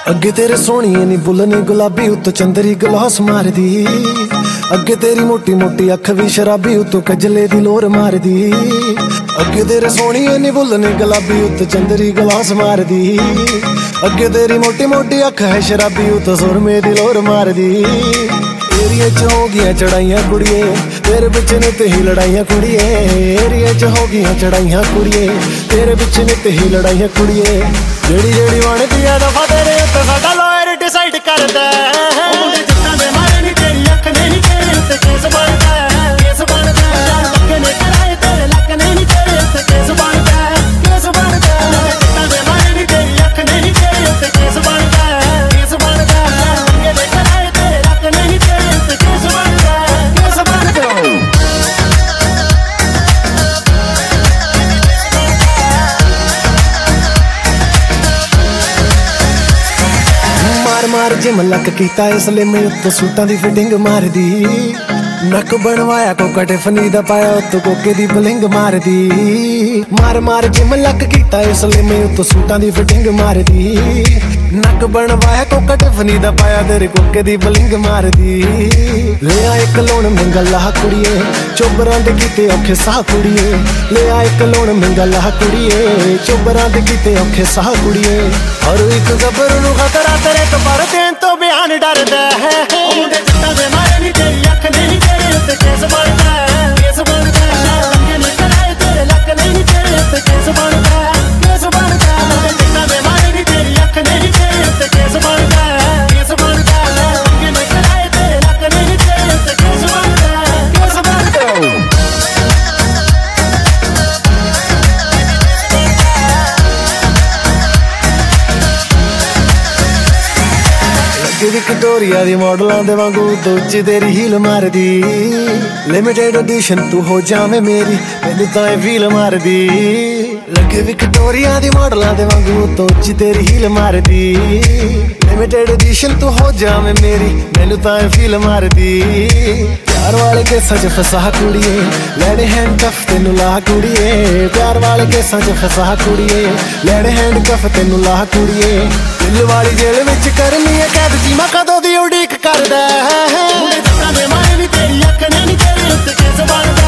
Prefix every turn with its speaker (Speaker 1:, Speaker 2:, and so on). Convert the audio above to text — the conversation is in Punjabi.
Speaker 1: ਅੱਗੇ ਤੇਰੇ ਸੋਹਣੀਏ ਨੀ ਬੁੱਲ ਨੀ ਗੁਲਾਬੀ ਉੱਤੋਂ ਚੰਦਰੀ ਗਲਾਸ ਮਾਰਦੀ। ਅੱਗੇ ਤੇਰੀ ਮੋਟੀ ਮੋਟੀ ਅੱਖ ਵੀ ਸ਼ਰਾਬੀ ਉੱਤੋਂ ਕਜਲੇ ਦੀ ਲੋਰ ਮਾਰਦੀ। ਅੱਗੇ ਤੇਰੇ ਸੋਹਣੀਏ ਨੀ ਬੁੱਲ ਨੀ ਗੁਲਾਬੀ ਉੱਤੋਂ ਚੰਦਰੀ ਗਲਾਸ ਮਾਰਦੀ। ਅੱਗੇ ਤੇਰੀ ਮੋਟੀ ਮੋਟੀ ਅੱਖ ਹੈ ਸ਼ਰਾਬੀ ਉੱਤੋਂ ਸੁਰਮੇ ਦੀ ਲੋਰ ਮਾਰਦੀ। ਏਰੀਏ ਚ ਹੋ ਗਈਆਂ ਚੜਾਈਆਂ ਕੁੜੀਏ ਤੇਰੇ ਵਿੱਚ ਨਿੱਤ ਹੀ ਲੜਾਈਆਂ ਕੁੜੀਏ। ਏਰੀਏ ਚ ਹੋ ਗਈਆਂ ਚੜਾਈਆਂ ਕੁੜੀਏ ਤੇਰੇ ਵਿੱਚ ਨਿੱਤ ਹੀ ਲੜਾਈਆਂ ਕੁੜੀਏ। ਜਿਹੜੀ ਜਿਹੜੀ ਬਣਦੀ ਆ ਦਫਾ ਤੇਰੇ ਉੱਤੇ ਸਾਡਾ ਲਾਇਰ ਡਿਸਾਈਡ ਕਰਦਾ। ਮੁੰਡੇ ਜੱਟਾਂ ਦੇ ਮਾਰੇ ਨੀ ਤੇਰੀ ਅੱਖ ਨੇ ਨੀ ਤੇਰੇ ਉੱਤੇ ਕੇਸ ਬਣਦਾ। ਕੇਸ ਬਣਦਾ ਲੱਕ ਨੇ ਕਰਾਏ ਤੇਰੇ ਲੱਕ ਨੇ ਨੀ ਤੇਰੇ ਉੱਤੇ ਕੇਸ ਬਣਦਾ। ਕੇਸ ਬਣਦਾ ਜੱਟਾਂ ਦੇ ਮਾਰੇ ਨੀ ਤੇਰੀ ਅੱਖ ਨੇ ਨੀ ਤੇਰੇ ਉੱਤੇ ਕੇਸ ਬਣਦਾ। ਕੇਸ ਬਣਦਾ ਲੱਕ ਨੇ ਕਰਾਏ ਤੇਰੇ ਲੱਕ ਨੇ ਨੀ ਤੇਰੇ ਉੱਤੇ ਕੇਸ ਬਣਦਾ। ਕੇਸ ਬਣਦਾ ਮਾਰ ਜਿਮ ਲੱਕ ਕੀਤਾ ਇਸ ਲਈ ਮੈਂ ਉੱਤੋਂ ਸੂਟਾਂ ਦੀ ਫਿਟਿੰਗ ਮਾਰਦੀ। ਨੱਕ ਬਣਵਾਇਆ ਕੋਕਾ ਟਿਫਨੀ ਦਾ ਪਾਇਆ ਉੱਤੋਂ ਕੋਕੇ ਦੀ ਬਲਿੰਗ ਮਾਰਦੀ। ਮਾਰ ਜਿਮ ਲੱਕ ਕੀਤਾ ਇਸ ਲਈ ਮੈਂ ਉੱਤੋਂ ਸੂਟਾਂ ਦੀ ਫਿਟਿੰਗ ਮਾਰਦੀ। ਨੱਕ ਬਣਵਾਇਆ ਕੋਕਾ ਟਿਫਨੀ ਦਾ ਪਾਇਆ ਤੇਰੇ ਕੋਕੇ ਦੀ ਬਲਿੰਗ ਮਾਰਦੀ। ਲਿਆ ਇੱਕ ਲੋਣ ਮਹਿੰਗਾ ਲਾਹ ਕੁੜੀਏ ਚੋਬਰਾਂ ਦੇ ਕੀਤੇ ਔਖੇ ਸਾਹ ਕੁੜੀਏ। ਲਿਆ ਇੱਕ ਲੋਣ ਮਹਿੰਗਾ ਲਾਹ ਕੁੜੀਏ ਚੋਬਰਾਂ ਦੇ ਕੀਤੇ ਔਖੇ ਸਾਹ ਕੁੜੀਏ। ਹਰ ਇੱਕ ਗੱਭਰੂ ਨੂੰ ਖਤਰਾ ਤੇਰੇ ਤੋਂ ਪਰ ਦੇਣ ਤੋਂ ਬਿਆਨ ਡਰਦਾ ਹੈ। ਮੁੰਡੇ ਜੱਟਾਂ ਦੇ ਮਾਰੇ ਨੀ ਤੇਰੀ ਅੱਖ ਨੇ ਨੀ ਤੇਰੇ ਉੱਤੇ ਕੇਸ ਬਣਦਾ। ਕੇਸ ਬਣਦਾ ਲੱਕ ਨੇ ਕਰਾਏ ਤੇਰੇ ਲੱਕ ਨੇ ਨੀ ਤੇਰੇ ਉੱਤੇ ਕੇਸ ਬਣਦਾ। ਕੇਸ ਬਣਦਾ ਮੁੰਡੇ ਜੱਟਾਂ ਦੇ ਮਾਰੇ ਨੀ ਤੇਰੀ ਅੱਖ ਨੇ ਨੀ ਤੇਰੇ ਉੱਤੇ ਕੇਸ ਬਣਦਾ। ਕੇਸ ਬਣਦਾ ਲੱਕ ਨੇ ਕਰਾਏ ਤੇਰੇ ਲੱਕ ਨੇ ਨੀ ਤੇਰੇ ਉੱਤੇ ਕੇਸ ਬਣਦਾ। ਕੇਸ ਬਣਦਾ ਵਿਕਟੋਰੀਆ ਦੀ ਮਾਡਲਾਂ ਦੇ ਵਾਂਗੂ ਦੂਜੀ ਤੇਰੀ ਹੀਲ ਮਾਰਦੀ। ਲਿਮਿਟਡ ਐਡੀਸ਼ਨ ਤੂੰ ਹੋ ਜਾਵੇਂ ਮੇਰੀ ਮੈਨੂੰ ਤਾਂ ਇਹ ਫੀਲ ਮਾਰਦੀ। ਲੱਗੇ ਵਿਕਟੋਰੀਆ ਦੀ ਮਾਡਲਾਂ ਦੇ ਵਾਂਗੂ ਦੂਜੀ ਤੇਰੀ ਹੀਲ ਮਾਰਦੀ। ਲਿਮਿਟਡ ਐਡੀਸ਼ਨ ਤੂੰ ਹੋ ਜਾਵੇਂ ਮੇਰੀ ਮੈਨੂੰ ਤਾਂ ਇਹ ਫੀਲ ਮਾਰਦੀ। ਪਿਆਰ ਵਾਲੇ ਕੇਸਾਂ 'ਚ ਫਸਾ ਕੁੜੀਏ ਲੈਣੇ ਹੈਂਡਕਫ ਤੈਨੂੰ ਲਾਹ ਕੁੜੀਏ। ਪਿਆਰ ਵਾਲੇ ਕੇਸਾਂ 'ਚ ਫਸਾ ਕੁੜੀਏ ਲੈਣੇ ਹੈਂਡਕਫ ਤੈਨੂੰ ਲਾਹ ਕੁੜੀਏ। ਦਿਲ ਵਾਲੀ ਜੇਲ੍ਹ ਵਿੱਚ ਕਰਨੀ ਹੈ ਕੈਦ ਜੀ ਮੈਂ ਕਦੋਂ ਦੀ ਉਡੀਕ ਕਰਦਾ। ਮੁੰਡੇ ਜੱਟਾਂ ਦੇ ਮਾਰੇ ਨੀ ਤੇਰੀ ਅੱਖ ਨੇ ਨੀ ਤੇਰੇ ਉੱਤੇ ਕੇਸ ਬਣਦਾ।